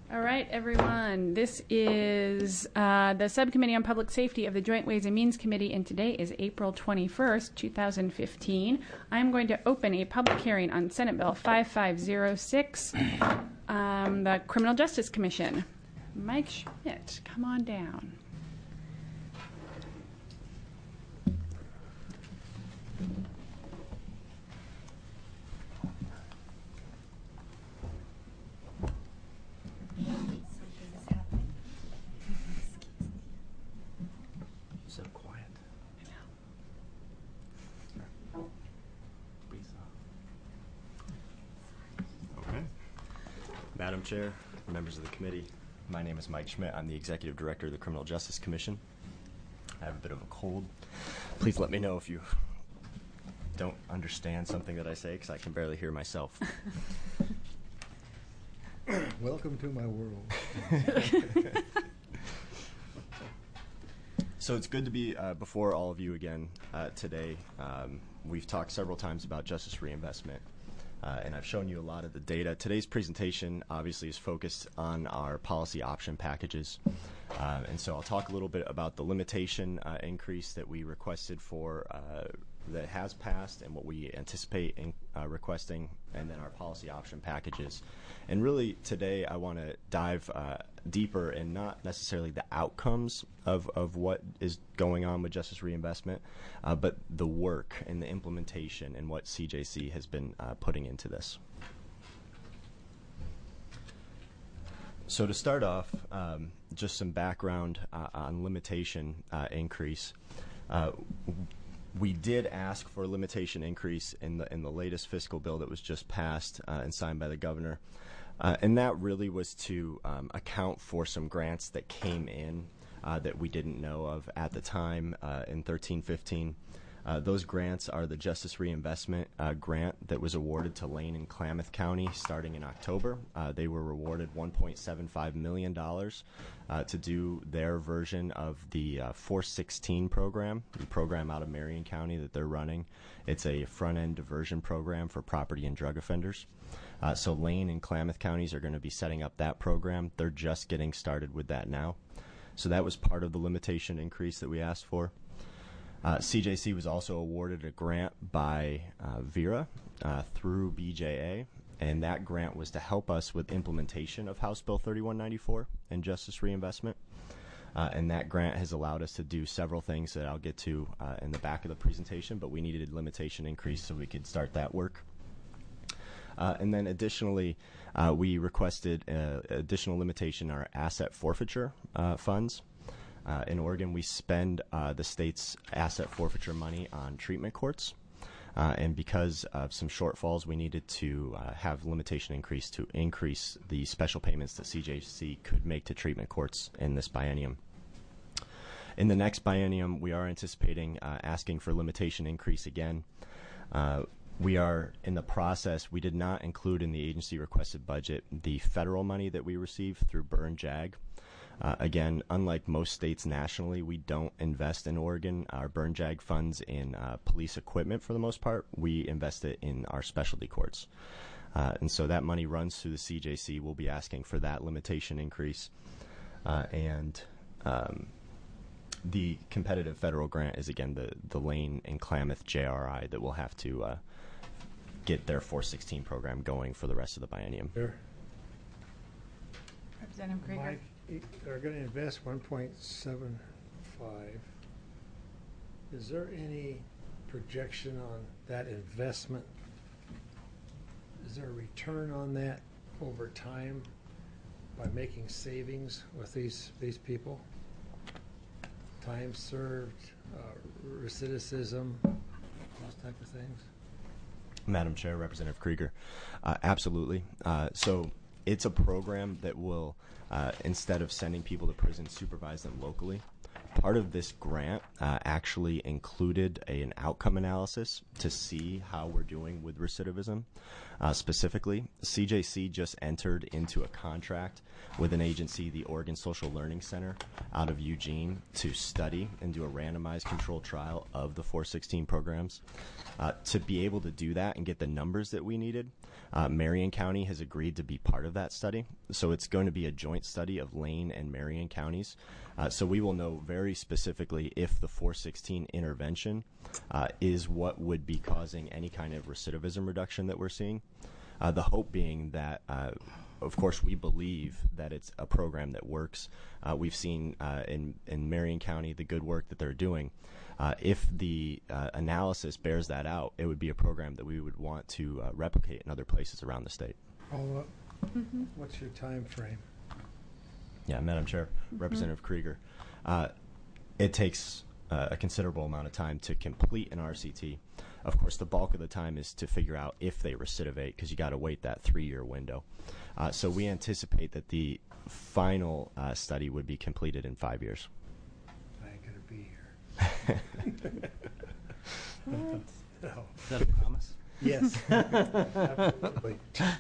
All right, everyone. This is the Subcommittee on Public Safety of the Joint Ways and Means Committee, and today is April 21st, 2015. I'm going to open a public hearing on Senate Bill 5506, the Criminal Justice Commission. Mike Schmidt, come on down. So quiet. Okay. Madam Chair, members of the committee, my name is Mike Schmidt. I'm the Executive Director of the Criminal Justice Commission. I have a bit of a cold. Please let me know if you don't understand something that I say, because I can barely hear myself. Welcome to my world. So it's good to be before all of you again today. We've talked several times about justice reinvestment, and I've shown you a lot of the data. Today's presentation obviously is focused on our policy option packages, and so I'll talk a little bit about the limitation increase that we requested for that has passed and what we anticipate requesting, and then our policy option packages. And really today I want to dive deeper in not necessarily the outcomes of what is going on with justice reinvestment, but the work and the implementation and what CJC has been putting into this. So to start off, just some background on limitation increase. We did ask for a limitation increase in the latest fiscal bill that was just passed and signed by the governor, and that really was to account for some grants that came in that we didn't know of at the time in 13-15. Those grants are the Justice Reinvestment Grant that was awarded to Lane and Klamath County starting in October. They were awarded $1.75 million to do their version of the 416 program, the program out of Marion County that they're running. It's a front-end diversion program for property and drug offenders. So Lane and Klamath counties are going to be setting up that program. They're just getting started with that now. So that was part of the limitation increase that we asked for. CJC was also awarded a grant by VERA through BJA, and that grant was to help us with implementation of House Bill 3194 and justice reinvestment. And that grant has allowed us to do several things that I'll get to in the back of the presentation, but we needed a limitation increase so we could start that work. And then additionally, we requested additional limitation in our asset forfeiture funds. In Oregon, we spend the state's asset forfeiture money on treatment courts. And because of some shortfalls, we needed to have limitation increase to increase the special payments that CJC could make to treatment courts in this biennium. In the next biennium, we are anticipating asking for limitation increase again. We are in the process. We did not include in the agency requested budget the federal money that we receive through Burn JAG. Again, unlike most states nationally, we don't invest in Oregon our Burn JAG funds in police equipment for the most part. We invest it in our specialty courts. And so that money runs through the CJC. We'll be asking for that limitation increase. And the competitive federal grant is, again, the Lane and Klamath JRI that will have to get their 416 program going for the rest of the biennium. Sure. Representative Krieger. Mike, they're going to invest 1.75. Is there any projection on that investment? Is there a return on that over time by making savings with these people? Time served, recidivism, those type of things? Madam Chair, Representative Krieger, absolutely. So it's a program that will, instead of sending people to prison, supervise them locally. part of this grant actually included an outcome analysis to see how we're doing with recidivism. Specifically, CJC just entered into a contract with an agency, the Oregon Social Learning Center out of Eugene, to study and do a randomized controlled trial of the 416 programs. To be able to do that and get the numbers that we needed, Marion County has agreed to be part of that study. So it's going to be a joint study of Lane and Marion counties. So we will know very specifically if the 416 intervention is what would be causing any kind of recidivism reduction that we're seeing. The hope being that, of course, we believe that it's a program that works. We've seen in Marion County the good work that they're doing. If the analysis bears that out, it would be a program that we would want to replicate in other places around the state. Follow up. What's your time frame? Yeah, Madam Chair, Representative Krieger. It takes a considerable amount of time to complete an RCT. Of course, the bulk of the time is to figure out if they recidivate, because you got to wait that 3-year window. So we anticipate that the final study would be completed in 5 years. I ain't gonna be here. What? No. Is that a promise? Yes. Absolutely.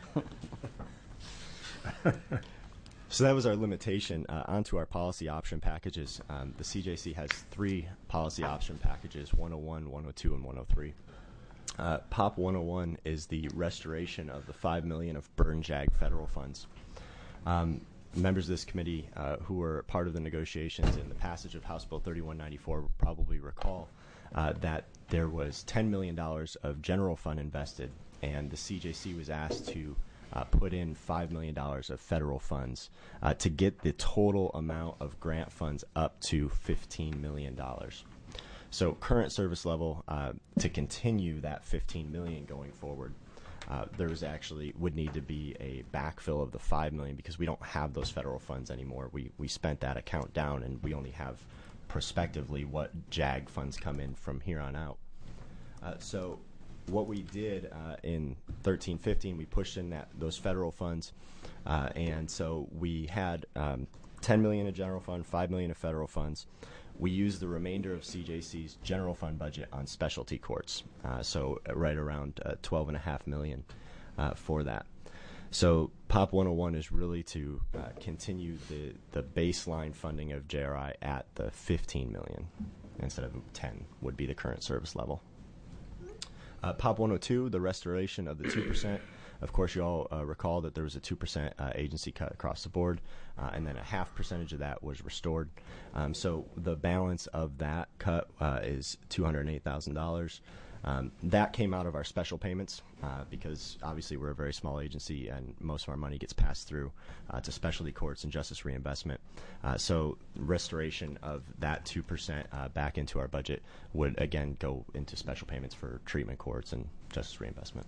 So that was our limitation. Onto our policy option packages. The CJC has 3 policy option packages, 101, 102, and 103. POP 101 is the restoration of the $5 million of burn JAG federal funds. Members of this committee who were part of the negotiations in the passage of House Bill 3194 will probably recall that there was $10 million of general fund invested, and the CJC was asked to put in $5 million of federal funds to get the total amount of grant funds up to $15 million. So current service level, to continue that $15 million going forward, there was actually would need to be a backfill of the $5 million, because we don't have those federal funds anymore. We spent that account down, and we only have prospectively what JAG funds come in from here on out. So what we did in 13-15, we pushed in those federal funds, and so we had $10 million of general fund, $5 million of federal funds. We used the remainder of CJC's general fund budget on specialty courts, so right around $12.5 million for that. So POP 101 is really to continue the baseline funding of JRI at the $15 million instead of 10 would be the current service level. POP 102, the restoration of the 2%. Of course, you all recall that there was a 2% agency cut across the board, and then a half percentage of that was restored. So the balance of that cut is $208,000. That came out of our special payments because obviously we're a very small agency and most of our money gets passed through to specialty courts and justice reinvestment. So restoration of that 2% back into our budget would again go into special payments for treatment courts and justice reinvestment.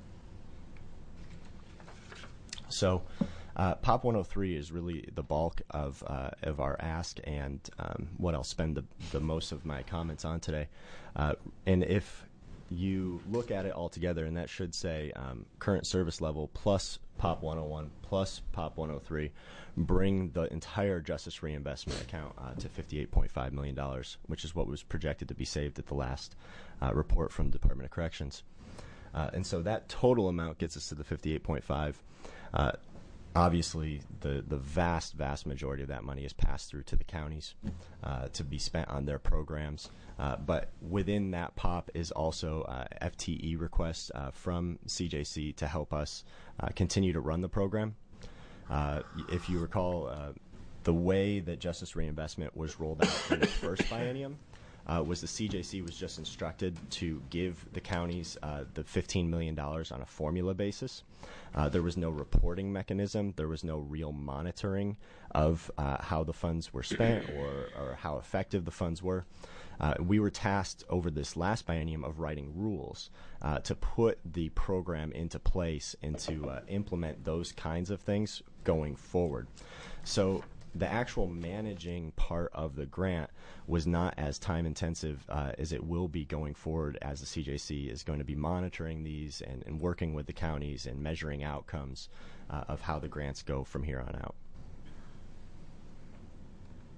So POP 103 is really the bulk of our ask and what I'll spend the most of my comments on today. And if you look at it all together, and that should say current service level plus POP 101 plus POP 103, bring the entire justice reinvestment account to $58.5 million, which is what was projected to be saved at the last report from the Department of Corrections. And so that total amount gets us to the 58.5. Obviously, the vast majority of that money is passed through to the counties to be spent on their programs. But within that POP is also FTE requests from CJC to help us continue to run the program. If you recall, the way that justice reinvestment was rolled out in the first biennium was the CJC was just instructed to give the counties the $15 million on a formula basis. There was no reporting mechanism. There was no real monitoring of how the funds were spent or how effective the funds were. We were tasked over this last biennium of writing rules to put the program into place and to implement those kinds of things going forward. So the actual managing part of the grant was not as time intensive as it will be going forward, as the CJC is going to be monitoring these and working with the counties and measuring outcomes of how the grants go from here on out.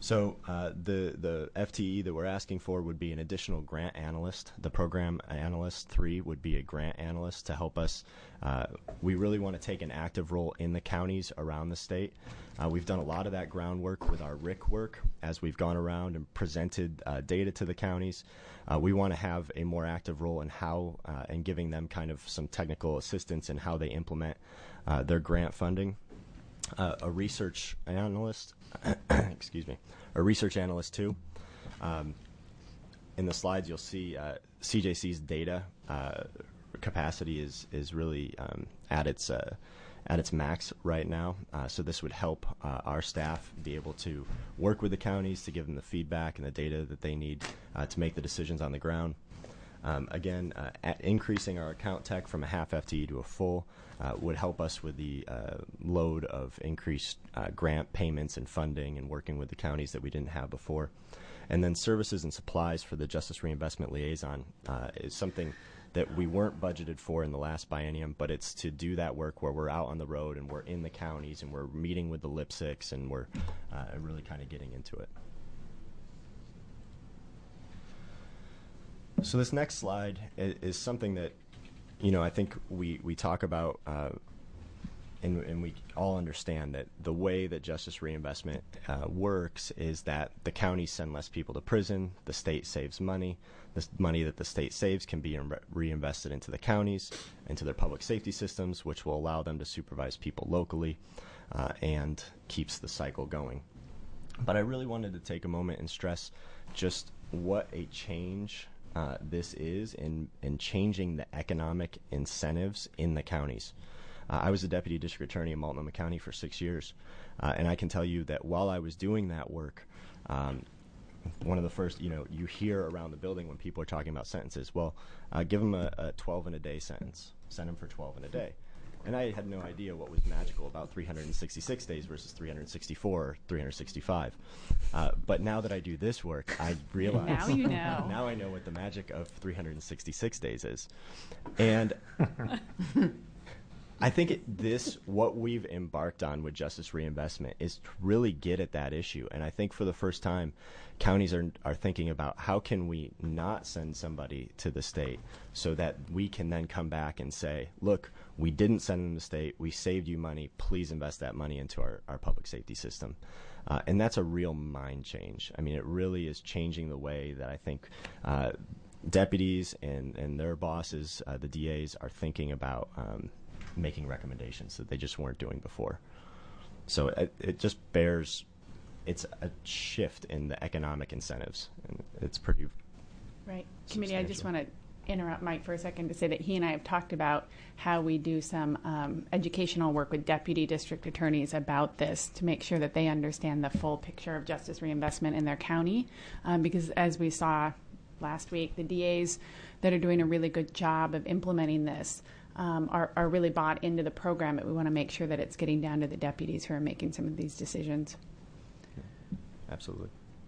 So the FTE that we're asking for would be an additional grant analyst. The program analyst 3 would be a grant analyst to help us. We really want to take an active role in the counties around the state. We've done a lot of that groundwork with our RIC work as we've gone around and presented data to the counties. We want to have a more active role in how and giving them kind of some technical assistance in how they implement their grant funding. A research analyst, excuse me, a research analyst too. In the slides, you'll see CJC's data capacity is really at its max right now. So this would help our staff be able to work with the counties to give them the feedback and the data that they need to make the decisions on the ground. Again, increasing our account tech from a half FTE to a full would help us with the load of increased grant payments and funding and working with the counties that we didn't have before. And then services and supplies for the Justice Reinvestment Liaison is something that we weren't budgeted for in the last biennium, but it's to do that work where we're out on the road and we're in the counties and we're meeting with the LIPSICs and we're really kind of getting into it. So this next slide is something that, I think we talk about and we all understand that the way that justice reinvestment works is that the counties send less people to prison, the state saves money. This money that the state saves can be reinvested into the counties, into their public safety systems, which will allow them to supervise people locally and keeps the cycle going. But I really wanted to take a moment and stress just what a change this is in changing the economic incentives in the counties. I was a deputy district attorney in Multnomah County for 6 years, and I can tell you that while I was doing that work, one of the first, you hear around the building when people are talking about sentences, well, give them a 12 and a day sentence, send them for 12 and a day. And I had no idea what was magical about 366 days versus 364 or 365. But now that I do this work, I realize. Now you know. Now I know what the magic of 366 days is. And I think what we've embarked on with justice reinvestment is to really get at that issue. And I think for the first time, counties are thinking about how can we not send somebody to the state so that we can then come back and say, look, we didn't send them to the state. We saved you money. Please invest that money into our public safety system. And that's a real mind change. I mean, it really is changing the way that I think deputies and their bosses, the DAs, are thinking about making recommendations that they just weren't doing before. So it just bears, it's a shift in the economic incentives, and it's pretty right. Committee, I just want to interrupt Mike for a second to say that he and I have talked about how we do some educational work with deputy district attorneys about this to make sure that they understand the full picture of justice reinvestment in their county, because as we saw last week, the DAs that are doing a really good job of implementing this are really bought into the program, but we want to make sure that it's getting down to the deputies who are making some of these decisions. Absolutely.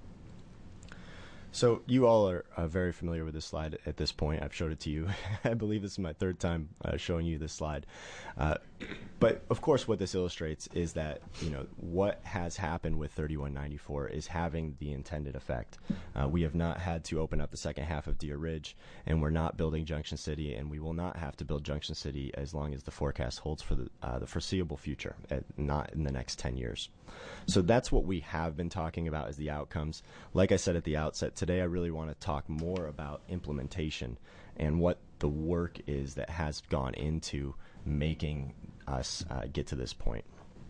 So you all are very familiar with this slide at this point. I've showed it to you. I believe this is my third time showing you this slide. But of course, what this illustrates is that what has happened with 3194 is having the intended effect. We have not had to open up the second half of Deer Ridge, and we're not building Junction City, and we will not have to build Junction City as long as the forecast holds for the foreseeable future, not in the next 10 years. So that's what we have been talking about as the outcomes. Like I said at the outset, today I really want to talk more about implementation and what the work is that has gone into making us get to this point.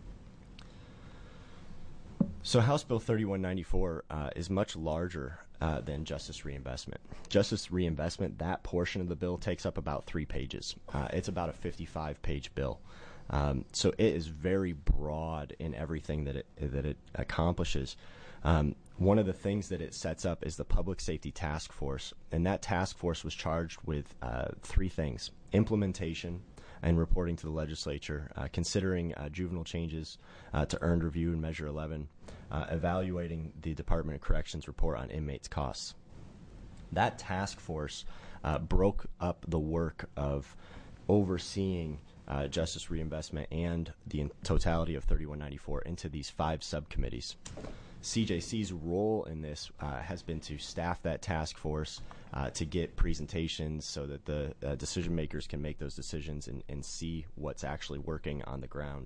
So House Bill 3194 is much larger than justice reinvestment. Justice reinvestment, that portion of the bill takes up about 3 pages. It's about a 55-page bill. So it is very broad in everything that it accomplishes. One of the things that it sets up is the Public Safety Task Force, and that task force was charged with 3 things: implementation and reporting to the legislature, considering juvenile changes to earned review in Measure 11, evaluating the Department of Corrections report on inmates' costs. That task force broke up the work of overseeing justice reinvestment and the totality of 3194 into these 5 subcommittees. CJC's role in this has been to staff that task force to get presentations so that the decision makers can make those decisions and see what's actually working on the ground.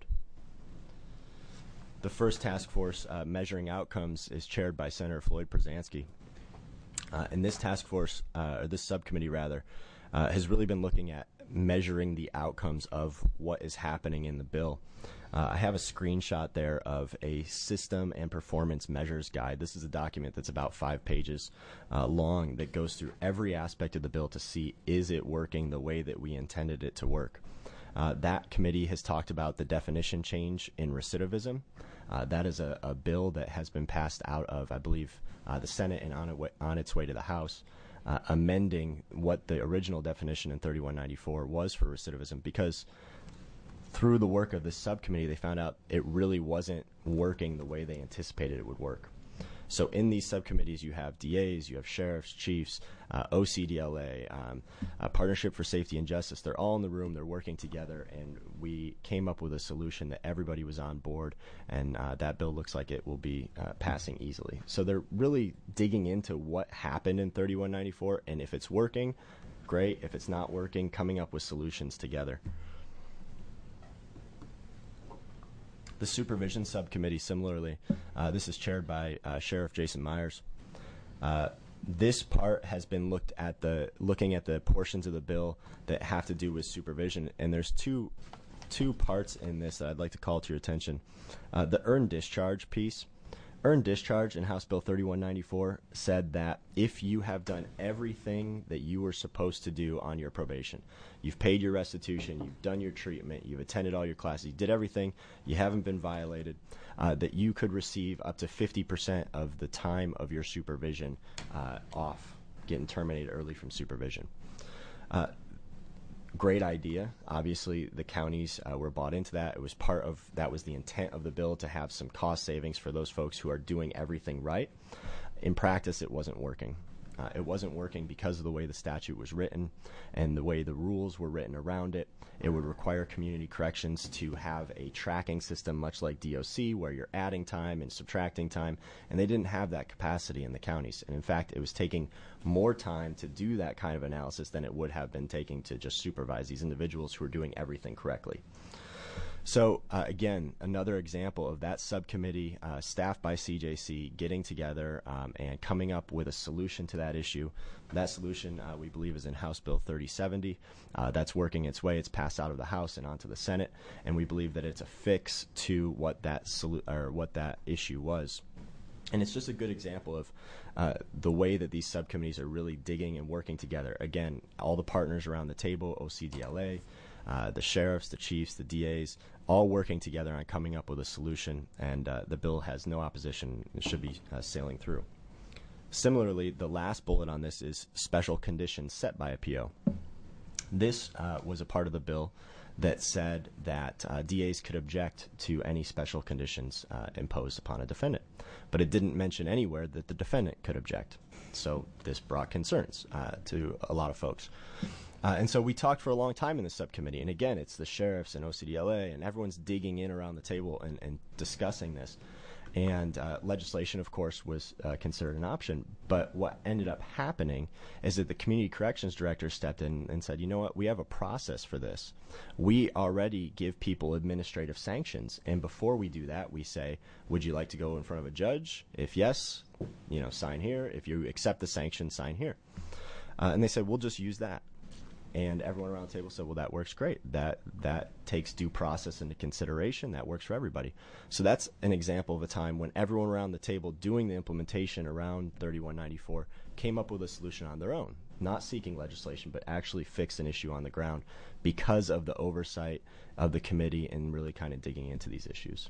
The first task force, measuring outcomes, is chaired by Senator Floyd Przansky. And this task force, or this subcommittee rather, has really been looking at measuring the outcomes of what is happening in the bill. I have a screenshot there of a system and performance measures guide. This is a document that's about 5 pages long that goes through every aspect of the bill to see, is it working the way that we intended it to work. That committee has talked about the definition change in recidivism. That is a bill that has been passed out of, I believe, the Senate and on its way to the House, amending what the original definition in 3194 was for recidivism, because through the work of this subcommittee, they found out it really wasn't working the way they anticipated it would work. So in these subcommittees, you have DAs, you have sheriffs, chiefs, OCDLA, Partnership for Safety and Justice. They're all in the room. They're working together, and we came up with a solution that everybody was on board, and that bill looks like it will be passing easily. So they're really digging into what happened in 3194, and if it's working, great. If it's not working, coming up with solutions together. The Supervision Subcommittee, similarly, this is chaired by Sheriff Jason Myers. This part has been looking at the portions of the bill that have to do with supervision, and there's two parts in this that I'd like to call to your attention. The earned discharge piece. Earned discharge in House Bill 3194 said that if you have done everything that you were supposed to do on your probation, you've paid your restitution, you've done your treatment, you've attended all your classes, you did everything, you haven't been violated, that you could receive up to 50% of the time of your supervision off, getting terminated early from supervision. Great idea. Obviously, the counties were bought into that. It was that was the intent of the bill, to have some cost savings for those folks who are doing everything right. In practice, it wasn't working. It wasn't working because of the way the statute was written and the way the rules were written around it. It would require community corrections to have a tracking system, much like DOC, where you're adding time and subtracting time, and they didn't have that capacity in the counties. And in fact, it was taking more time to do that kind of analysis than it would have been taking to just supervise these individuals who are doing everything correctly. So again, another example of that subcommittee, staffed by CJC, getting together and coming up with a solution to that issue. That solution, we believe, is in House Bill 3070. That's working its way. It's passed out of the House and onto the Senate, and we believe that it's a fix to what that issue was. And it's just a good example of the way that these subcommittees are really digging and working together. Again, all the partners around the table, OCDLA, the sheriffs, the chiefs, the DAs, all working together on coming up with a solution, and the bill has no opposition. It should be sailing through. Similarly, the last bullet on this is special conditions set by a PO. This was a part of the bill that said that DAs could object to any special conditions imposed upon a defendant. But it didn't mention anywhere that the defendant could object. So this brought concerns to a lot of folks. And so we talked for a long time in the subcommittee. And again, it's the sheriffs and OCDLA, and everyone's digging in around the table and discussing this. And legislation, of course, was considered an option. But what ended up happening is that the community corrections director stepped in and said, you know what, we have a process for this. We already give people administrative sanctions. And before we do that, we say, would you like to go in front of a judge? If yes, sign here. If you accept the sanction, sign here. And they said, we'll just use that. And everyone around the table said, well, that works great. That takes due process into consideration. That works for everybody. So that's an example of a time when everyone around the table doing the implementation around 3194 came up with a solution on their own, not seeking legislation, but actually fixed an issue on the ground because of the oversight of the committee and really kind of digging into these issues.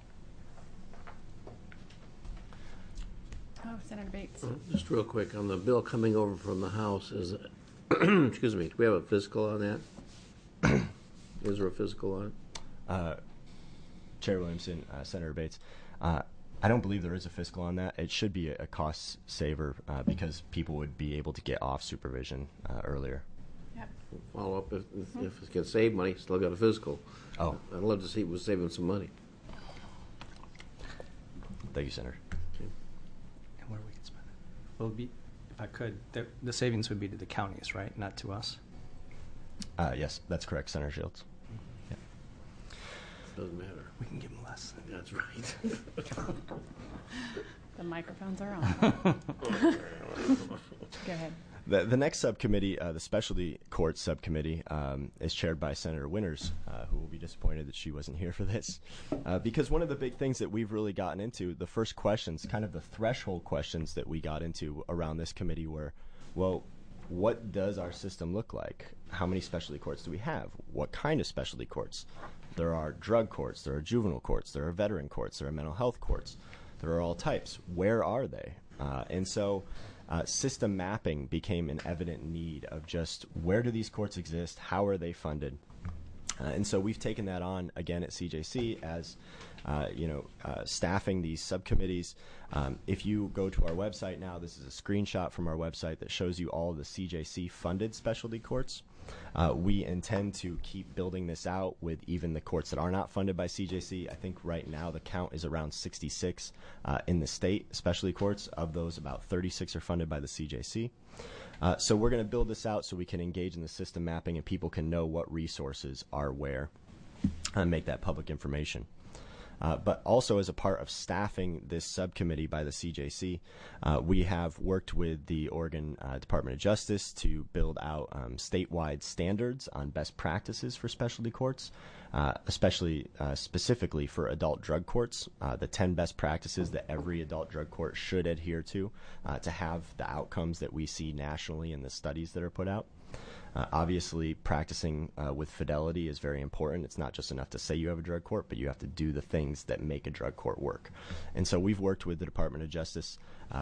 Oh, Senator Bates. Just real quick, on the bill coming over from the House, is excuse me, do we have a fiscal on that? Is there a fiscal on it? Chair Williamson, Senator Bates, I don't believe there is a fiscal on that. It should be a cost saver because people would be able to get off supervision earlier. Yep. Follow up if it can save money, still got a fiscal. Oh. I'd love to see it was saving some money. Thank you, Senator. Will it be, if I could, the savings would be to the counties, right? Not to us? Yes, that's correct, Senator Shields. Yeah. Doesn't matter. We can give them less. That's right. The microphones are on. Go ahead. The next subcommittee, the Specialty Courts Subcommittee, is chaired by Senator Winters, who will be disappointed that she wasn't here for this. Because one of the big things that we've really gotten into, the first questions, kind of the threshold questions that we got into around this committee were, well, what does our system look like? How many specialty courts do we have? What kind of specialty courts? There are drug courts, there are juvenile courts, there are veteran courts, there are mental health courts. There are all types. Where are they? And so system mapping became an evident need of just where do these courts exist? How are they funded? And so we've taken that on again at CJC as staffing these subcommittees. If you go to our website now, this is a screenshot from our website that shows you all of the CJC funded specialty courts. We intend to keep building this out with even the courts that are not funded by CJC. I think right now the count is around 66 in the state specialty courts. Of those, about 36 are funded by the CJC. So we're going to build this out so we can engage in the system mapping and people can know what resources are where and make that public information. But also as a part of staffing this subcommittee by the CJC, we have worked with the Oregon Department of Justice to build out statewide standards on best practices for specialty courts, especially specifically for adult drug courts, the 10 best practices that every adult drug court should adhere to have the outcomes that we see nationally in the studies that are put out. Obviously, practicing with fidelity is very important. It's not just enough to say you have a drug court, but you have to do the things that make a drug court work. And so we've worked with the Department of Justice,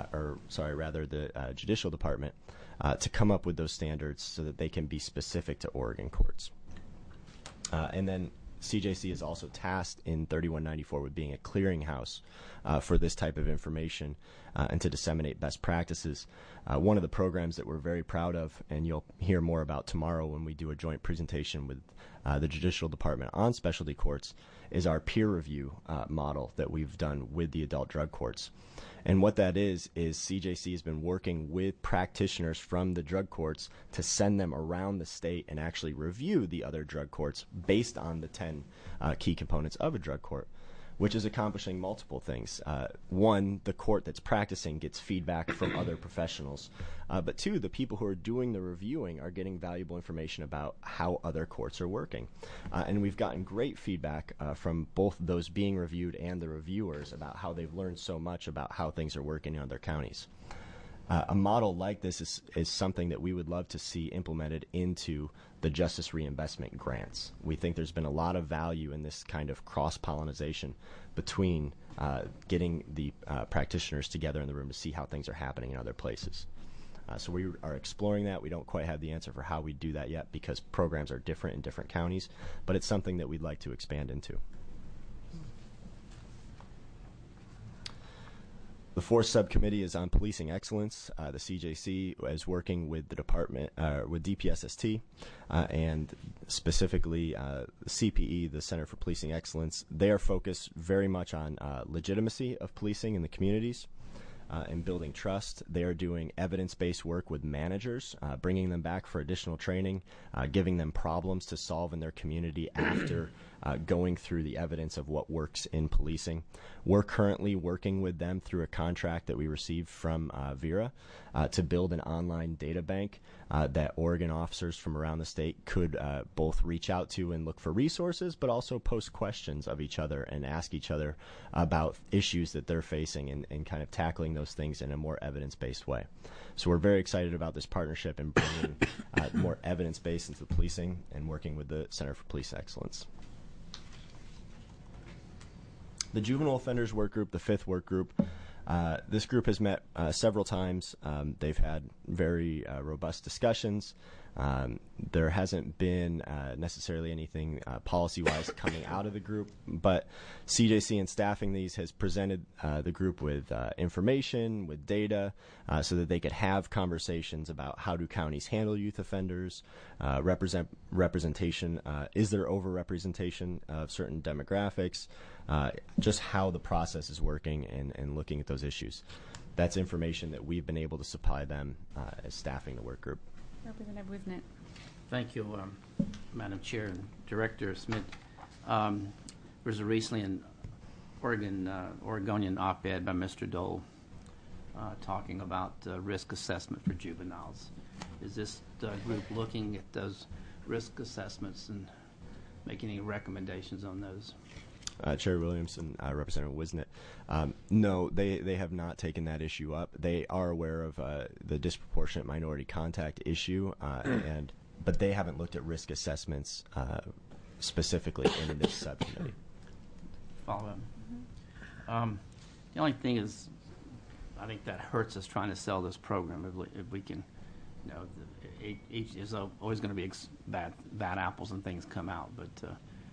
the Judicial Department, to come up with those standards so that they can be specific to Oregon courts. And then CJC is also tasked in 3194 with being a clearinghouse for this type of information and to disseminate best practices. One of the programs that we're very proud of, and you'll hear more about tomorrow when we do a joint presentation with the Judicial Department on specialty courts, is our peer review model that we've done with the adult drug courts. And what that is CJC has been working with practitioners from the drug courts to send them around the state and actually review the other drug courts based on the 10 key components of a drug court, which is accomplishing multiple things. One, the court that's practicing gets feedback from other professionals. But two, the people who are doing the reviewing are getting valuable information about how other courts are working. And we've gotten great feedback from both those being reviewed and the reviewers about how they've learned so much about how things are working in other counties. A model like this is something that we would love to see implemented into the justice reinvestment grants. We think there's been a lot of value in this kind of cross-pollination between getting the practitioners together in the room to see how things are happening in other places. So we are exploring that. We don't quite have the answer for how we do that yet because programs are different in different counties, but it's something that we'd like to expand into. The fourth subcommittee is on policing excellence. The CJC is working with the department, with DPSST, and specifically CPE, the Center for Policing Excellence. They are focused very much on legitimacy of policing in the communities and building trust. They are doing evidence-based work with managers, bringing them back for additional training, giving them problems to solve in their community after going through the evidence of what works in policing. We're currently working with them through a contract that we received from Vera to build an online data bank that Oregon officers from around the state could both reach out to and look for resources, but also post questions of each other and ask each other about issues that they're facing and kind of tackling those things in a more evidence-based way. So we're very excited about this partnership and bringing more evidence-based into policing and working with the Center for Police Excellence. The Juvenile Offenders Work Group, the fifth work group, this group has met several times. They've had very robust discussions. There hasn't been necessarily anything policy-wise coming out of the group, but CJC in staffing these has presented the group with information, with data, so that they could have conversations about how do counties handle youth offenders, representation, is there overrepresentation of certain demographics, just how the process is working and looking at those issues. That's information that we've been able to supply them as staffing the work group. Representative Wisnet. Thank you, Madam Chair and Director Smith. There was recently an Oregonian op-ed by Mr. Dole talking about risk assessment for juveniles. Is this group looking at those risk assessments and making any recommendations on those? Chair Williams and Representative Wisnet. No, they have not taken that issue up. They are aware of the disproportionate minority contact issue, but they haven't looked at risk assessments specifically in this subcommittee. Follow up. The only thing is, I think that hurts us trying to sell this program. If we can, you know, each is always going to be bad apples and things come out, but.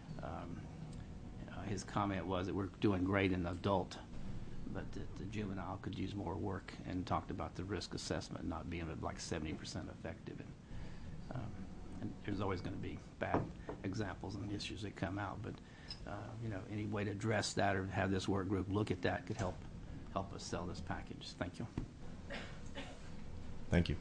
His comment was that we're doing great in adult, but that the juvenile could use more work, and talked about the risk assessment not being like 70% effective. And there's always going to be bad examples and issues that come out, but you know, any way to address that or have this work group look at that could help us sell this package. Thank you. Thank you.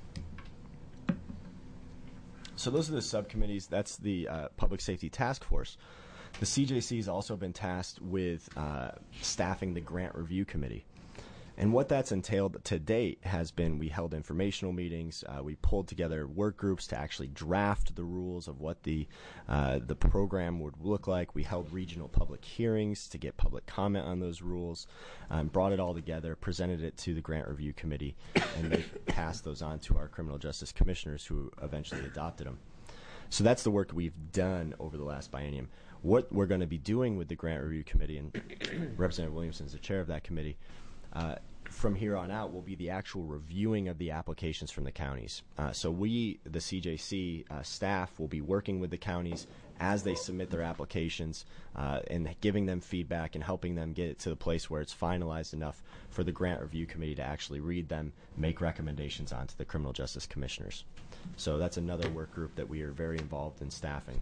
So those are the subcommittees. That's the Public Safety Task Force. The CJC has also been tasked with staffing the Grant Review Committee. And what that's entailed to date has been we held informational meetings, we pulled together work groups to actually draft the rules of what the program would look like. We held regional public hearings to get public comment on those rules, brought it all together, presented it to the Grant Review Committee, and they passed those on to our criminal justice commissioners who eventually adopted them. So that's the work we've done over the last biennium. What we're going to be doing with the Grant Review Committee, and Representative Williamson is the chair of that committee, from here on out will be the actual reviewing of the applications from the counties. So we, the CJC staff, will be working with the counties as they submit their applications and giving them feedback and helping them get it to the place where it's finalized enough for the Grant Review Committee to actually read them, make recommendations on to the criminal justice commissioners. So that's another work group that we are very involved in staffing.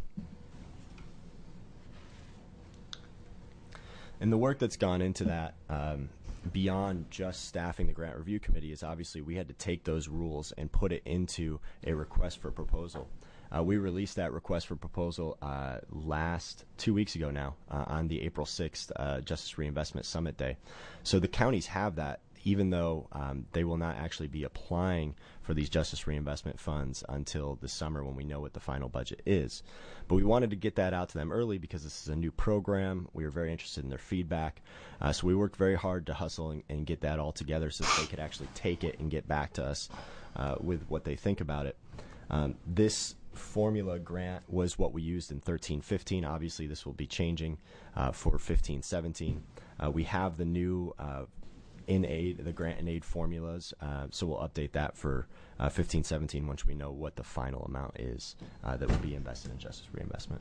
And the work that's gone into that, beyond just staffing the Grant Review Committee, is obviously we had to take those rules and put it into a request for proposal. We released that request for proposal 2 weeks ago now on the April 6th Justice Reinvestment Summit Day. So the counties have that, even though they will not actually be applying for these justice reinvestment funds until the summer when we know what the final budget is. But we wanted to get that out to them early because this is a new program. We were very interested in their feedback. So we worked very hard to hustle and get that all together so that they could actually take it and get back to us with what they think about it. This formula grant was what we used in 13-15. Obviously, this will be changing for 15-17. We have the new in aid, the grant and aid formulas, so we'll update that for 15-17 once we know what the final amount is that will be invested in justice reinvestment.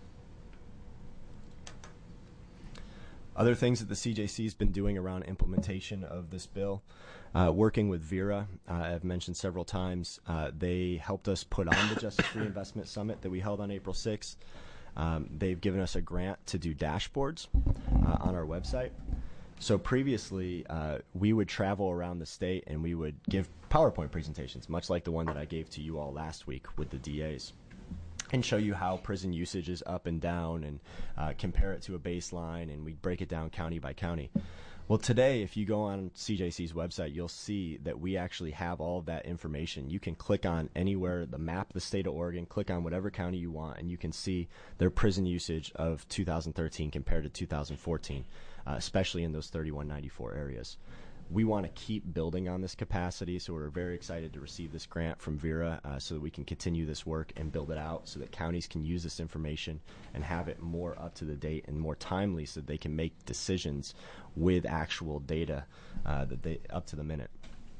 Other things that the CJC has been doing around implementation of this bill, working with Vera, I've mentioned several times, they helped us put on the Justice Reinvestment Summit that we held on April 6th. They've given us a grant to do dashboards on our website. So previously, we would travel around the state and we would give PowerPoint presentations, much like the one that I gave to you all last week with the DAs, and show you how prison usage is up and down and compare it to a baseline, and we'd break it down county by county. Well, today, if you go on CJC's website, you'll see that we actually have all of that information. You can click on anywhere, the map of the state of Oregon, click on whatever county you want, and you can see their prison usage of 2013 compared to 2014, especially in those 3194 areas. We want to keep building on this capacity, so we're very excited to receive this grant from Vera so that we can continue this work and build it out so that counties can use this information and have it more up to the date and more timely so that they can make decisions with actual data that they up to the minute.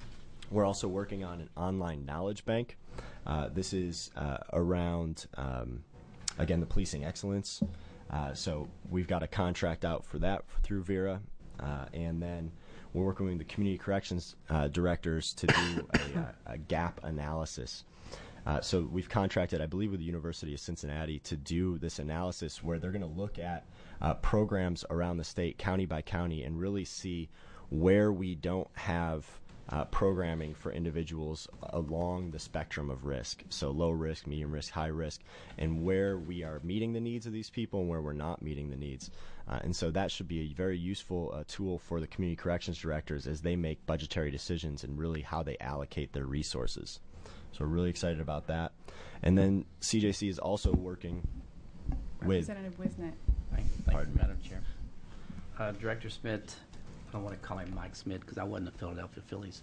We're also working on an online knowledge bank. This is around, again, the policing excellence. So we've got a contract out for that through Vera. And then we're working with the community corrections directors to do a gap analysis. So we've contracted, I believe, with the University of Cincinnati to do this analysis where they're going to look at programs around the state, county by county, and really see where we don't have programming for individuals along the spectrum of risk. So low risk, medium risk, high risk, and where we are meeting the needs of these people and where we're not meeting the needs. And so that should be a very useful tool for the community corrections directors as they make budgetary decisions and really how they allocate their resources. So we're really excited about that. And then CJC is also working with... Representative Wisnet. Thank you, Pardon me. Madam Chair. Director Smith, I don't want to call him Mike Smith because I wasn't a Philadelphia Phillies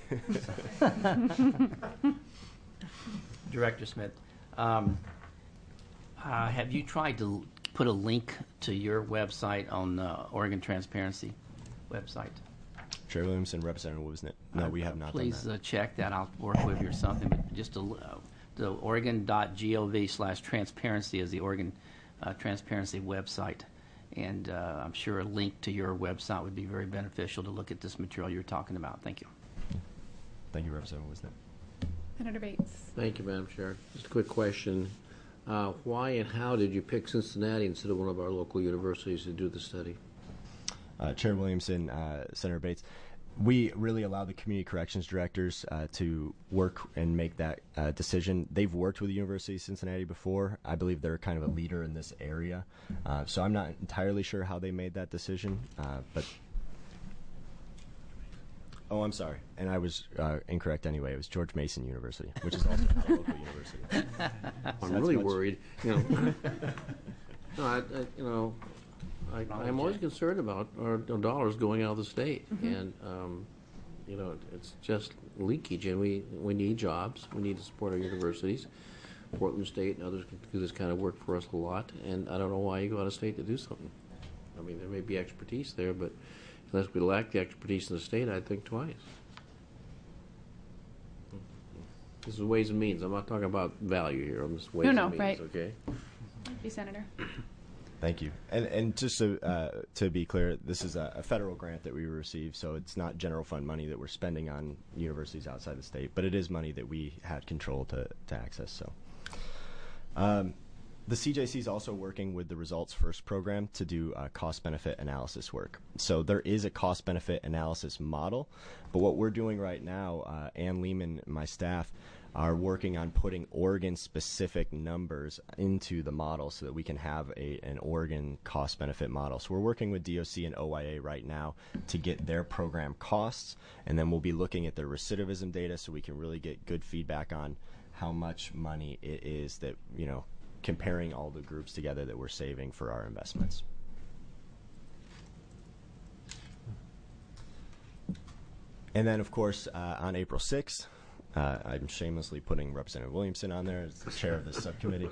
fan. Director Smith, have you tried to put a link to your website on the Oregon Transparency website? Chair Williamson, Representative Wisnet. No, we have not Please done that. check that. I'll work with you or something. But just the Oregon.gov/transparency is the Oregon Transparency website. And I'm sure a link to your website would be very beneficial to look at this material you're talking about. Thank you. Thank you, Representative Wisnet. Senator Bates. Thank you, Madam Chair. Just a quick question. Why and how did you pick Cincinnati instead of one of our local universities to do the study? Chair Williamson, Senator Bates, we really allow the community corrections directors to work and make that decision. They've worked with the University of Cincinnati before. I believe they're kind of a leader in this area. So I'm not entirely sure how they made that decision. But oh, I'm sorry. And I was incorrect anyway. It was George Mason University, which is also not a local university. I'm really worried. No, I'm always concerned about our dollars going out of the state, and it's just leakage, and we need jobs. We need to support our universities. Portland State and others can do this kind of work for us a lot, and I don't know why you go out of state to do something. I mean, there may be expertise there, but unless we lack the expertise in the state, I'd think twice. This is ways and means. I'm not talking about value here. I'm just ways and means. Right. Okay. Thank you, Senator. Thank you. And just to be clear, this is a federal grant that we received, so it's not general fund money that we're spending on universities outside the state, but it is money that we had control to access. So, the CJC is also working with the Results First program to do cost-benefit analysis work. So there is a cost-benefit analysis model, but what we're doing right now, Ann Lehman and my staff, are working on putting Oregon-specific numbers into the model so that we can have an Oregon cost-benefit model. So we're working with DOC and OYA right now to get their program costs, and then we'll be looking at their recidivism data so we can really get good feedback on how much money it is that, comparing all the groups together that we're saving for our investments. And then, of course, on April 6th, I'm shamelessly putting Representative Williamson on there as the chair of this subcommittee.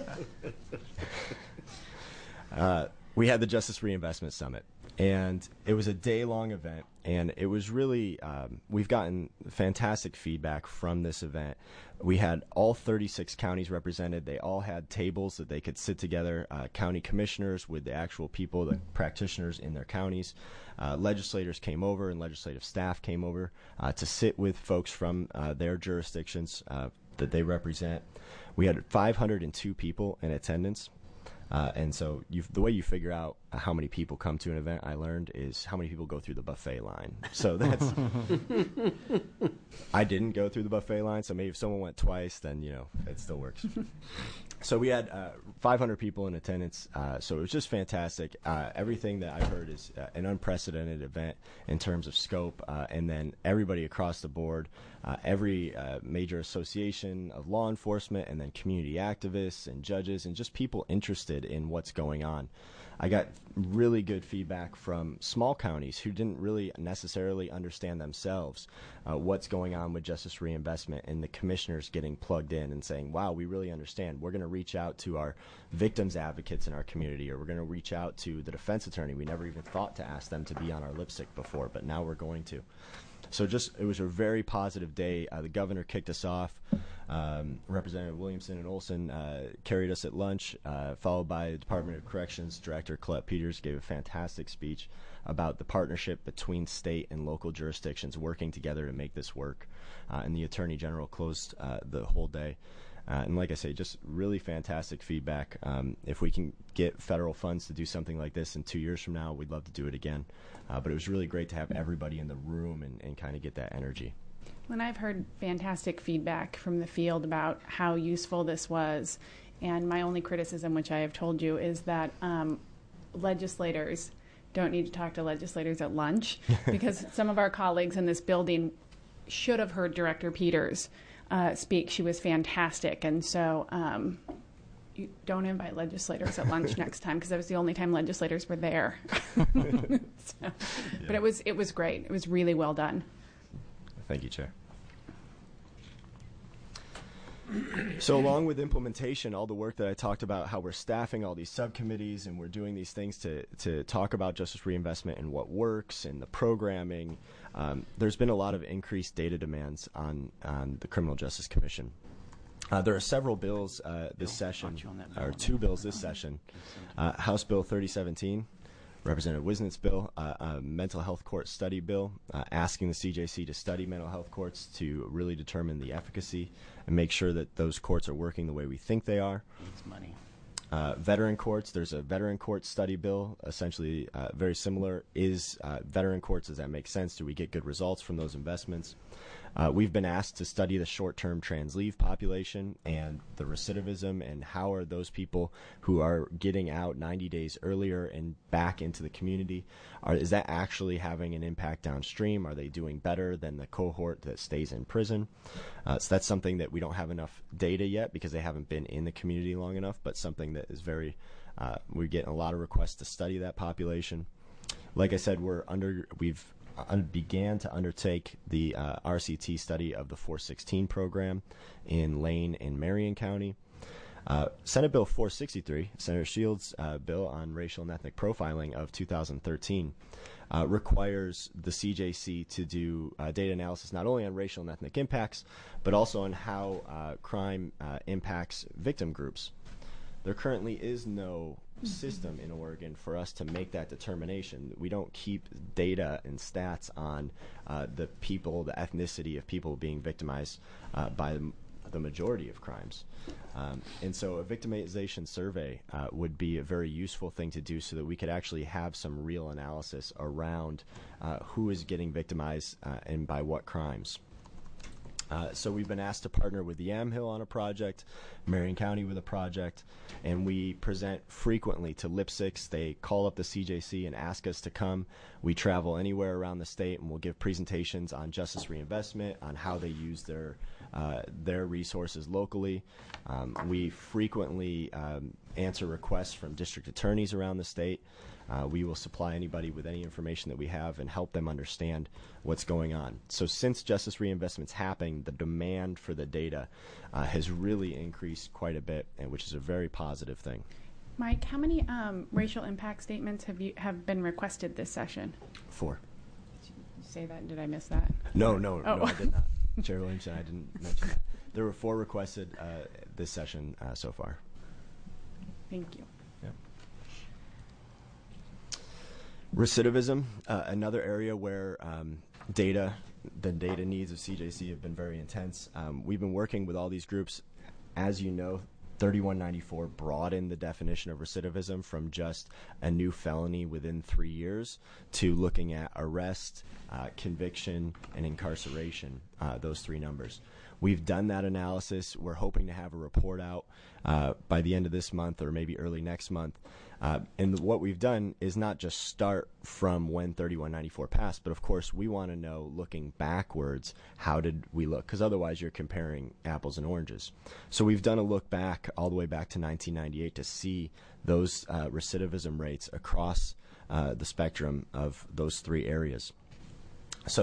We had the Justice Reinvestment Summit, and it was a day-long event, and it was really, we've gotten fantastic feedback from this event. We had all 36 counties represented. They all had tables that they could sit together, county commissioners with the actual people, the practitioners in their counties. Legislators came over and legislative staff came over to sit with folks from their jurisdictions that they represent. We had 502 people in attendance. And so the way you figure out how many people come to an event, I learned, is how many people go through the buffet line. So that's... I didn't go through the buffet line, so maybe if someone went twice, then, it still works. So we had 500 people in attendance, so it was just fantastic. Everything that I heard is an unprecedented event in terms of scope, and then everybody across the board, every major association of law enforcement, and then community activists and judges and just people interested in what's going on. I got really good feedback from small counties who didn't really necessarily understand themselves what's going on with justice reinvestment, and the commissioners getting plugged in and saying, wow, we really understand. We're going to reach out to our victims advocates in our community, or we're going to reach out to the defense attorney. We never even thought to ask them to be on our lipstick before, but now we're going to. So it was a very positive day. The governor kicked us off. Representative Williamson and Olson carried us at lunch, followed by the Department of Corrections Director Colette Peters gave a fantastic speech about the partnership between state and local jurisdictions working together to make this work. And the Attorney General closed the whole day. And like I say, just really fantastic feedback. If we can get federal funds to do something like this in 2 years from now, we'd love to do it again. But it was really great to have everybody in the room and kind of get that energy. And I've heard fantastic feedback from the field about how useful this was. And my only criticism, which I have told you, is that legislators don't need to talk to legislators at lunch because some of our colleagues in this building should have heard Director Peters speak. She was fantastic. And so you don't invite legislators at lunch next time, because that was the only time legislators were there. But it was great. It was really well done. Thank you, Chair. So along with implementation, all the work that I talked about, how we're staffing all these subcommittees and we're doing these things to talk about justice reinvestment and what works and the programming, there's been a lot of increased data demands on the Criminal Justice Commission. There are several bills this session, or two bills this session. House Bill 3017, Representative Wisnit's bill, a mental health court study bill, asking the CJC to study mental health courts to really determine the efficacy and make sure that those courts are working the way we think they are. Needs money. Veteran courts, there's a veteran court study bill, essentially very similar. Is veteran courts, does that make sense? Do we get good results from those investments? We've been asked to study the short-term trans leave population and the recidivism, and how are those people who are getting out 90 days earlier and back into the community, is that actually having an impact downstream? Are they doing better than the cohort that stays in prison? So that's something that we don't have enough data yet because they haven't been in the community long enough, but something that is very, we're getting a lot of requests to study that population. Like I said, we've began to undertake the RCT study of the 416 program in Lane and Marion County. Senate Bill 463, Senator Shields' bill on racial and ethnic profiling of 2013, requires the CJC to do data analysis not only on racial and ethnic impacts, but also on how crime impacts victim groups. There currently is no system in Oregon for us to make that determination. We don't keep data and stats on the people, the ethnicity of people being victimized by the majority of crimes. And so a victimization survey would be a very useful thing to do so that we could actually have some real analysis around who is getting victimized and by what crimes. So we've been asked to partner with the Yamhill on a project, Marion County with a project, and we present frequently to LIPSIX. They call up the CJC and ask us to come. We travel anywhere around the state, and we'll give presentations on justice reinvestment, on how they use their resources locally. We frequently answer requests from district attorneys around the state. We will supply anybody with any information that we have and help them understand what's going on. So since justice reinvestment's happening, the demand for the data has really increased quite a bit, and which is a very positive thing. Mike, how many racial impact statements have been requested this session? 4. Did you say that? Did I miss that? No, I did not. Chair Williamson, I didn't mention that. There were 4 requested this session so far. Thank you. Recidivism, another area where the data needs of CJC have been very intense. We've been working with all these groups. As you know, 3194 broadened the definition of recidivism from just a new felony within 3 years to looking at arrest, conviction, and incarceration, those 3 numbers. We've done that analysis. We're hoping to have a report out by the end of this month or maybe early next month. And what we've done is not just start from when 3194 passed, but of course we want to know, looking backwards, how did we look? Because otherwise you're comparing apples and oranges. So we've done a look back all the way back to 1998 to see those recidivism rates across the spectrum of those 3 areas. So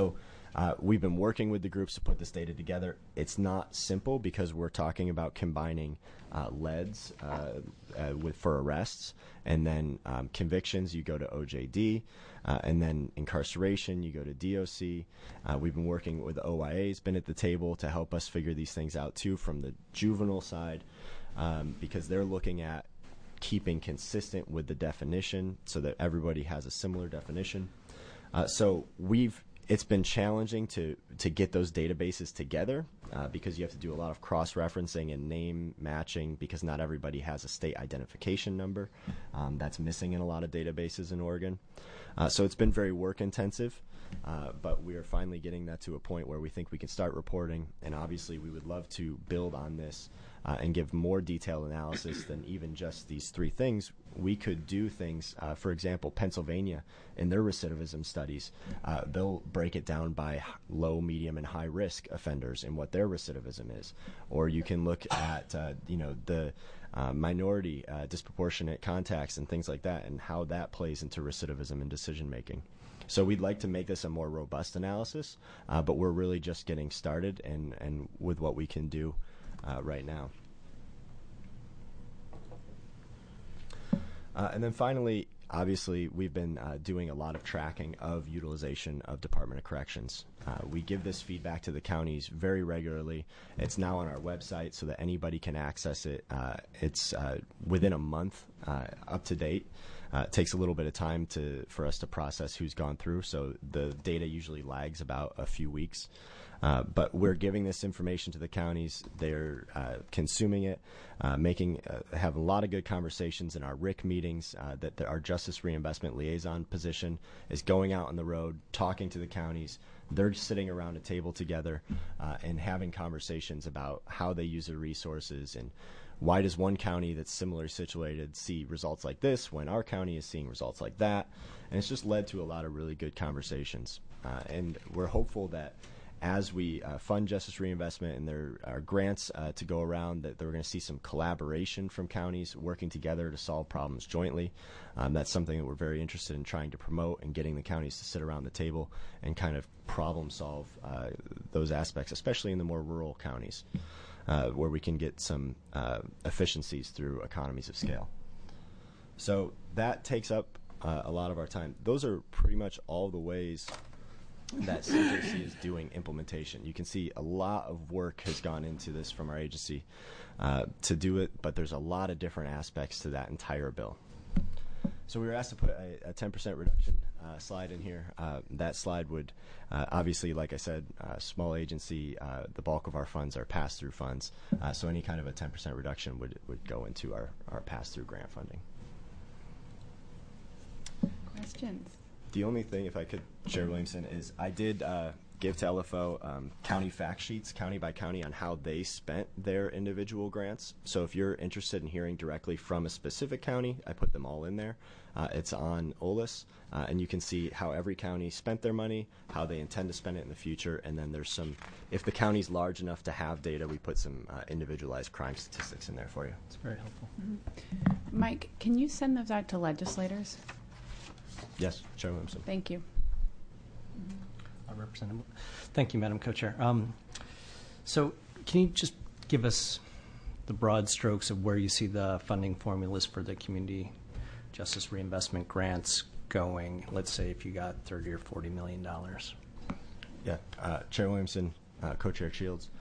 We've been working with the groups to put this data together. It's not simple because we're talking about combining leads for arrests, and then convictions, you go to OJD, and then incarceration, you go to DOC. We've been working with OIA, has been at the table to help us figure these things out too from the juvenile side, because they're looking at keeping consistent with the definition so that everybody has a similar definition. So it's been challenging to get those databases together because you have to do a lot of cross-referencing and name matching because not everybody has a state identification number. That's missing in a lot of databases in Oregon. So it's been very work-intensive, but we are finally getting that to a point where we think we can start reporting, and obviously we would love to build on this and give more detailed analysis than even just these three things. We could do things, for example, Pennsylvania, in their recidivism studies, they'll break it down by low, medium, and high risk offenders and what their recidivism is. Or you can look at, the minority disproportionate contacts and things like that and how that plays into recidivism and decision making. So we'd like to make this a more robust analysis, but we're really just getting started and with what we can do right now. And then finally, obviously, we've been doing a lot of tracking of utilization of Department of Corrections. We give this feedback to the counties very regularly. It's now on our website so that anybody can access it. It's within a month, up to date. It takes a little bit of time for us to process who's gone through, so the data usually lags about a few weeks. But we're giving this information to the counties. They're consuming it, have a lot of good conversations in our RIC meetings. That our Justice Reinvestment Liaison position is going out on the road, talking to the counties. They're sitting around a table together and having conversations about how they use their resources and why does one county that's similarly situated see results like this when our county is seeing results like that. And it's just led to a lot of really good conversations. And we're hopeful that as we fund justice reinvestment and there are grants to go around, that we're going to see some collaboration from counties working together to solve problems jointly. That's something that we're very interested in trying to promote and getting the counties to sit around the table and kind of problem solve those aspects, especially in the more rural counties where we can get some efficiencies through economies of scale. So that takes up a lot of our time. Those are pretty much all the ways that CJC is doing implementation. You can see a lot of work has gone into this from our agency to do it, but there's a lot of different aspects to that entire bill. So we were asked to put a 10% reduction slide in here. That slide would obviously, like I said, small agency, the bulk of our funds are pass-through funds, so any kind of a 10% reduction would go into our pass-through grant funding. Questions? The only thing, if I could, Chair Williamson, is I did give to LFO county fact sheets, county by county, on how they spent their individual grants. So if you're interested in hearing directly from a specific county, I put them all in there. It's on OLIS, and you can see how every county spent their money, how they intend to spend it in the future, and then there's some, if the county's large enough to have data, we put some individualized crime statistics in there for you. It's very helpful. Mm-hmm. Mike, can you send those out to legislators? Yes, Chair Williamson. Thank you. Representative. Thank you, Madam Co-Chair. So can you just give us the broad strokes of where you see the funding formulas for the community justice reinvestment grants going, let's say if you got $30 or $40 million? Yeah, Chair Williamson, Co-Chair Shields.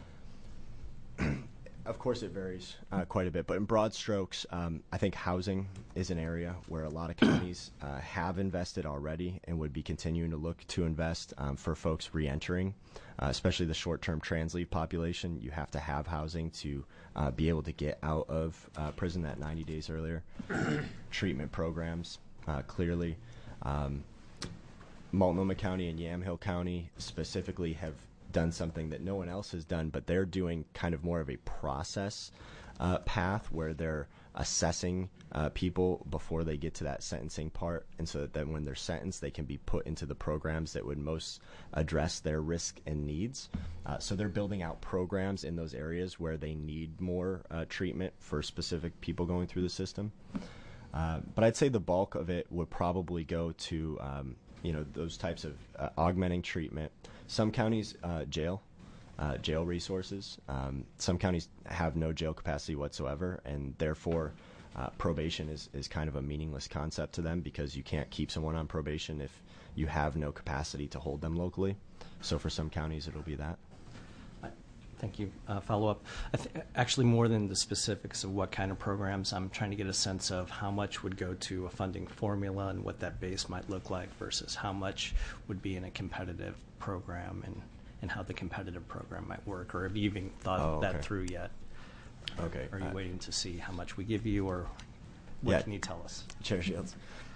Of course, it varies quite a bit, but in broad strokes, I think housing is an area where a lot of counties have invested already and would be continuing to look to invest for folks reentering, especially the short-term trans leave population. You have to have housing to be able to get out of prison that 90 days earlier. Treatment programs, clearly. Multnomah County and Yamhill County specifically have done something that no one else has done, but they're doing kind of more of a process path where they're assessing people before they get to that sentencing part, and so that then when they're sentenced, they can be put into the programs that would most address their risk and needs. So they're building out programs in those areas where they need more treatment for specific people going through the system. But I'd say the bulk of it would probably go to those types of augmenting treatment. Some counties jail resources. Some counties have no jail capacity whatsoever, and therefore probation is kind of a meaningless concept to them because you can't keep someone on probation if you have no capacity to hold them locally. So for some counties, it'll be that. Thank you. Follow-up. Actually, more than the specifics of what kind of programs, I'm trying to get a sense of how much would go to a funding formula and what that base might look like versus how much would be in a competitive program and how the competitive program might work, or have you even thought that through yet? Okay. Are you waiting to see how much we give you, or what can you tell us? Chair Shields.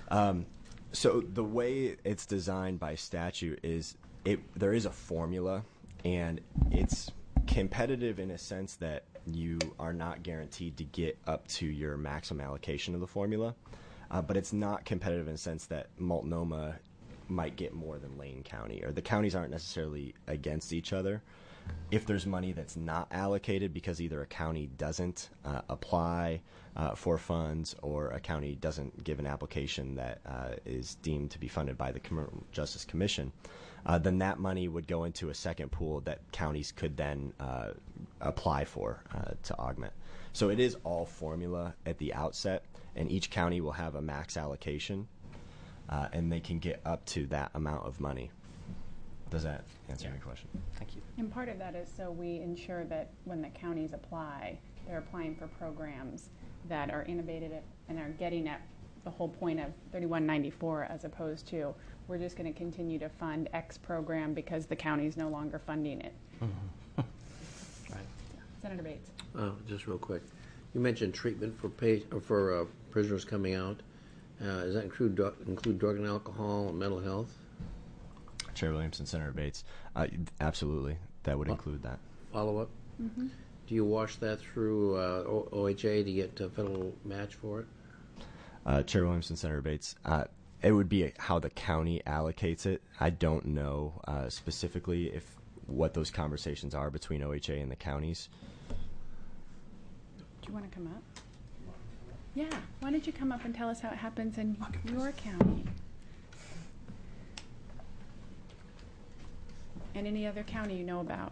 So the way it's designed by statute is there is a formula, and it's competitive in a sense that you are not guaranteed to get up to your maximum allocation of the formula, but it's not competitive in the sense that Multnomah might get more than Lane County, or the counties aren't necessarily against each other. If there's money that's not allocated because either a county doesn't apply for funds or a county doesn't give an application that is deemed to be funded by the Criminal Justice Commission, then that money would go into a second pool that counties could then apply for to augment. So it is all formula at the outset, and each county will have a max allocation, and they can get up to that amount of money. Does that answer your question? Thank you. And part of that is so we ensure that when the counties apply, they're applying for programs that are innovative and are getting at the whole point of 3194, as opposed to we're just going to continue to fund X program because the county's no longer funding it. Mm-hmm. Right. Senator Bates. Just real quick, you mentioned treatment for prisoners coming out. Does that include drug and alcohol and mental health? Chair Williamson, Senator Bates. Absolutely, that would include that. Follow up? Mm-hmm. Do you wash that through OHA to get a federal match for it? Chair Williamson, Senator Bates. It would be how the county allocates it. I don't know specifically what those conversations are between OHA and the counties. Do you want to come up? Yeah. Why don't you come up and tell us how it happens in your county? And any other county you know about.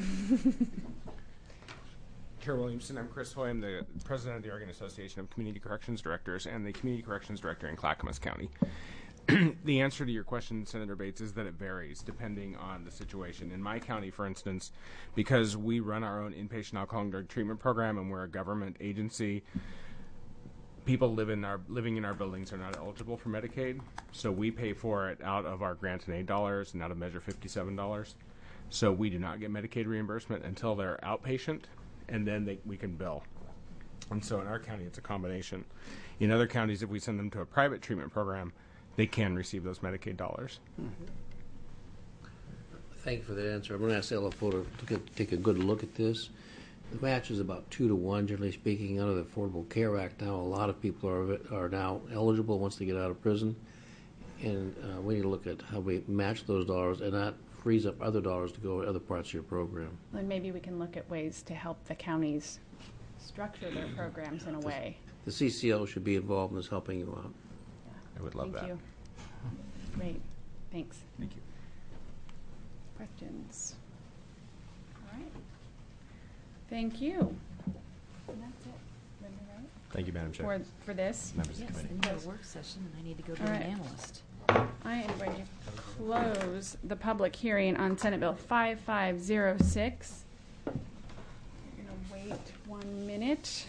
Chair Williamson, I'm Chris Hoy. I'm the president of the Oregon Association of Community Corrections Directors and the Community Corrections Director in Clackamas County. The answer to your question, Senator Bates, is that it varies depending on the situation. In my county, for instance, because we run our own inpatient alcohol and drug treatment program and we're a government agency, people living in our buildings are not eligible for Medicaid, so we pay for it out of our grant and aid dollars and out of Measure 57 dollars. So we do not get Medicaid reimbursement until they're outpatient, and then we can bill. And so in our county, it's a combination. In other counties, if we send them to a private treatment program, they can receive those Medicaid dollars. Mm-hmm. Thank you for that answer. I'm going to ask LFO to take a good look at this. The match is about 2 to 1, generally speaking. Under the Affordable Care Act now, a lot of people are now eligible once they get out of prison. And we need to look at how we match those dollars and not freeze up other dollars to go to other parts of your program. And maybe we can look at ways to help the counties structure their programs in a way. The CCO should be involved in this, helping you out. I would love that. Thank you. Great. Thanks. Thank you. Questions? All right. Thank you. And that's it. Linda, right? Thank you, Madam Chair. For this. Members of Yes, the committee. and you have a work session, and I need to go to All an right. analyst. I am going to close the public hearing on Senate Bill 5506. I'm going to wait 1 minute.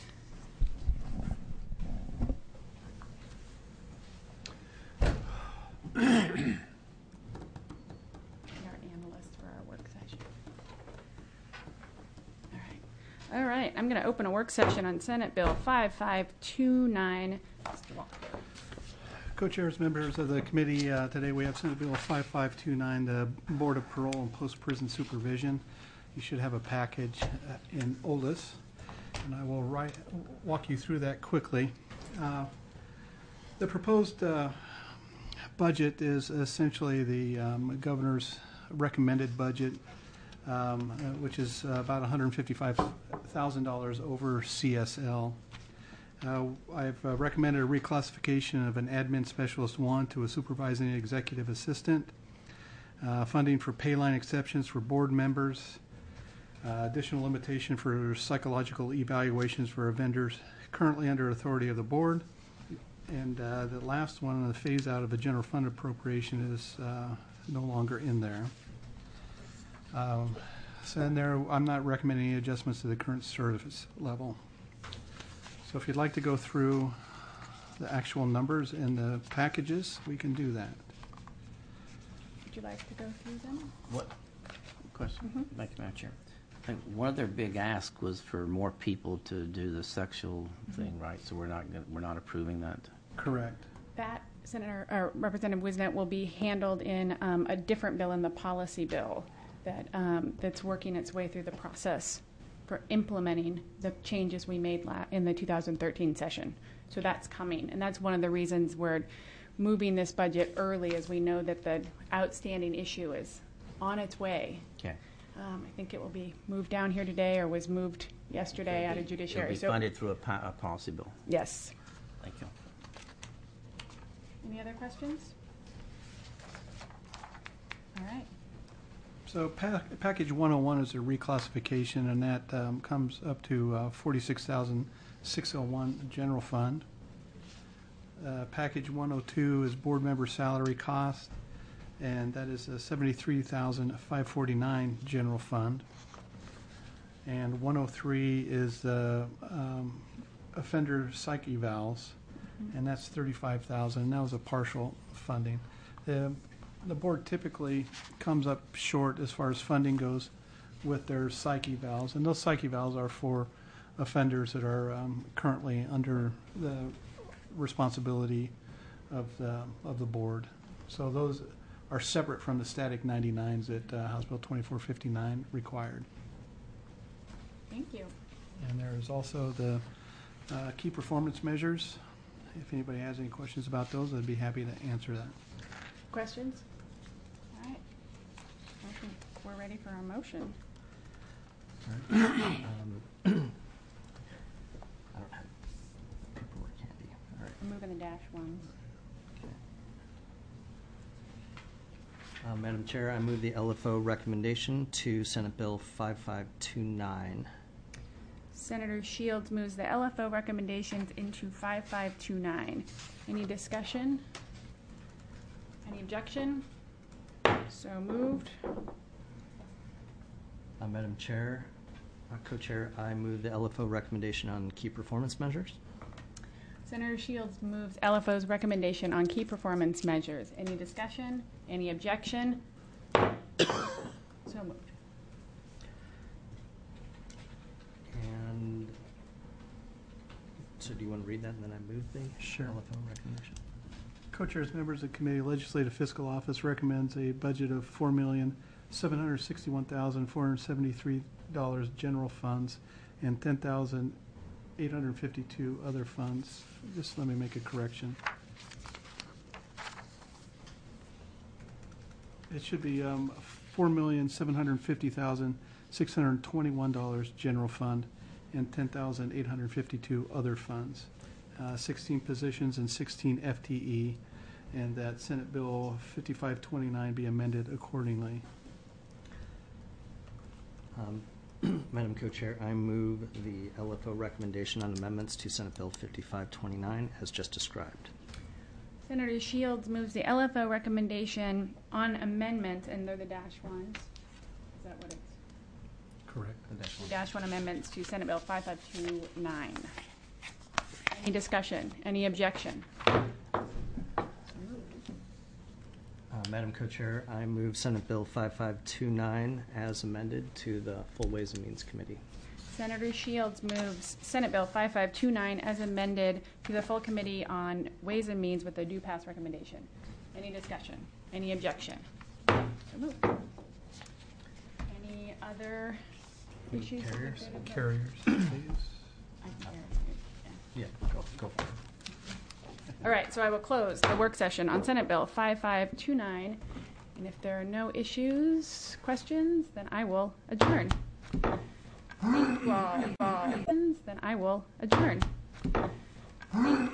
Our analyst for our work session. All right. I'm going to open a work session on Senate Bill 5529. Mr. Walker. Co-chairs, members of the committee, today we have Senate Bill 5529, the Board of Parole and Post-Prison Supervision. You should have a package in OLIS, and I will walk you through that quickly. The proposed budget is essentially the governor's recommended budget, which is about $155,000 over CSL. I've recommended a reclassification of an admin specialist 1 to a supervising executive assistant, funding for pay line exceptions for board members, additional limitation for psychological evaluations for vendors currently under authority of the board, and the last one, the phase out of a general fund appropriation, is no longer in there. So in there, I'm not recommending any adjustments to the current service level. So if you'd like to go through the actual numbers in the packages, we can do that. Would you like to go through them? What? Question. Thank you, Madam Chair. I think one of their big asks was for more people to do the sexual thing, right? So we're not approving that. Correct. That, Representative Wisnet, will be handled in a different bill, in the policy bill that's working its way through the process for implementing the changes we made in the 2013 session. So that's coming, and that's one of the reasons we're moving this budget early, as we know that the outstanding issue is on its way. Okay. I think it will be moved down here today, or was moved yesterday out of judiciary. It'll be funded through a policy bill. Yes. Thank you. Any other questions? All right. So package 101 is a reclassification, and that comes up to $46,601 general fund. Package 102 is board member salary cost, and that is $73,549 general fund. And 103 is the offender psych evals, and that's $35,000, and that was a partial funding. The board typically comes up short as far as funding goes with their psych evals, and those psych evals are for offenders that are currently under the responsibility of the board. So those are separate from the static 99s that House Bill 2459 required. Thank you. And there is also the key performance measures. If anybody has any questions about those, I'd be happy to answer that. Questions? All right. I think we're ready for our motion. I don't have paperwork handy. All right. I'm moving the dash ones. Madam Chair, I move the LFO recommendation to Senate Bill 5529. Senator Shields moves the LFO recommendations into 5529. Any discussion? Any objection? So moved. Madam Chair, Co-Chair, I move the LFO recommendation on key performance measures. Senator Shields moves LFO's recommendation on key performance measures. Any discussion? Any objection? So moved. And so do you want to read that and then I move the Sure. LFO recommendation? Co-chairs, members of the Committee Legislative Fiscal Office recommends a budget of $4,761,473 general funds and $10,852 other funds. Just let me make a correction. It should be $4,750,621 general fund and $10,852 other funds. 16 positions and 16 FTE, and that Senate Bill 5529 be amended accordingly. Madam Co-Chair, I move the LFO recommendation on amendments to Senate Bill 5529 as just described. Senator Shields moves the LFO recommendation on amendments, and they're the dash ones. Is that what it's? Correct. The dash one amendments to Senate Bill 5529. Any discussion? Any objection? Madam Co-Chair, I move Senate Bill 5529 as amended to the Full Ways and Means Committee. Senator Shields moves Senate Bill 5529 as amended to the full committee on Ways and Means with a due pass recommendation. Any discussion? Any objection? So moved. Any other issues? Carriers, please. Yeah, go for it. All right, so I will close the work session on Senate Bill 5529. And if there are no issues, questions, then I will adjourn. Thank you all. Then I will adjourn.